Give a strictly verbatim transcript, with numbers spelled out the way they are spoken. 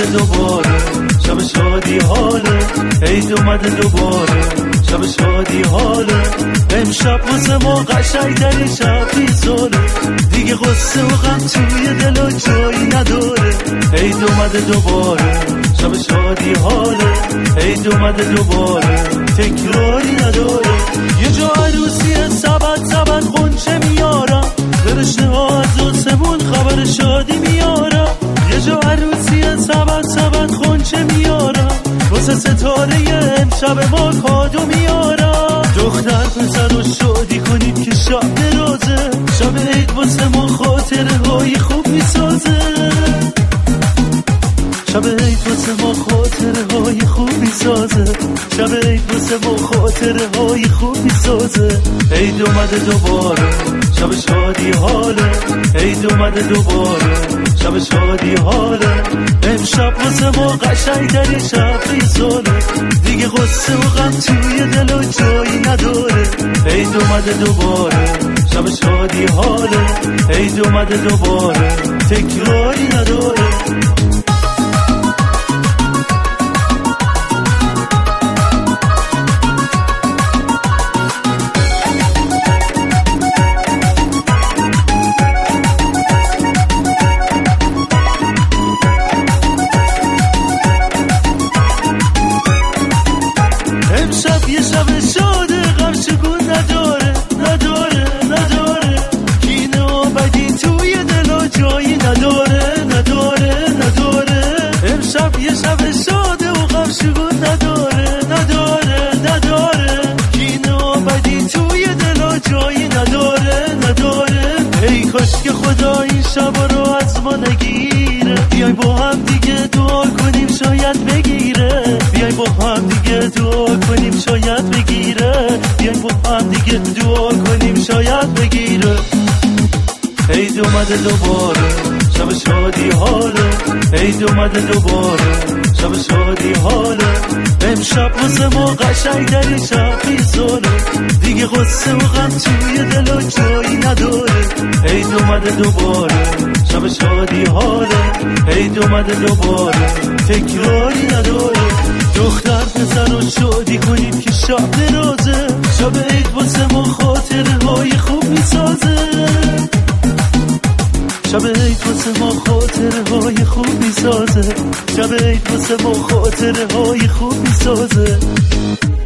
دوباره، شب شادی حاله. عید اومده دوباره، شب شادی حاله. امشب واسه ما قشنگ‌ترین شب فی ساله. دیگه قصه و غم توی دل جایی نداره. عید اومده دوباره، شب شادی حاله. عید اومده دوباره، تکراری نداره. یه جا عروسیه سبت سبت خونچه میارم، فرشته ها از آسمون خبر شادی میارم. یه جا عروسیه سبت سبت خونچه میارم، واسه ستاره امشب ما کادو میارم. دختر پسر رو شادی کنید که شب درازه، شب عید واسه ما خاطره های خوب میسازه. شب عید واسه ما خاطره های خوب میسازه. شب عید واسه ما خاطره های خوب میسازه. عید اومده دوباره، شب شادی حاله. عید اومده دوباره، شب شادی حاله. امشب واسه ما قشنگ‌ترین شب فی ساله. دیگه قصه و غم توی دل جایی نداره. عید اومده دوباره، شب شادی حاله. عید اومده دوباره، تکراری نداره. امشب یه شب شاده، غم شگون نداره نداره نداره. کینه و بدی توی دل جایی نداره نداره نداره. امشب یه شب شاده و غم شگون نداره نداره نداره. کینه و بدی توی دل جایی نداره نداره. ای کاش که خدا این شب رو از ما نگیره. بیای با هم دیگه دعا کنیم شاید بگیره. بیای با هم دیگه دعا کنیم شاید بگیره. بیای با هم دیگه دعا کنیم شاید بگیره. عید اومده دوباره، شب شادی حاله. عید اومده دوباره، شب شادی حاله. امشب واسه ما قشنگ‌ترین شب فی ساله. دیگه قصه و غم توی دل جایی نداره. عید اومده دوباره، شب شادی حاله. عید اومده دوباره، تکراری نداره. دختر پسر رو شادی کنیم که شب درازه. شب عید واسه ما خاطره های خوب میسازه. شب عید واسه ما خاطره های خوب میسازه. شب عید واسه ما خاطره های خوب میسازه.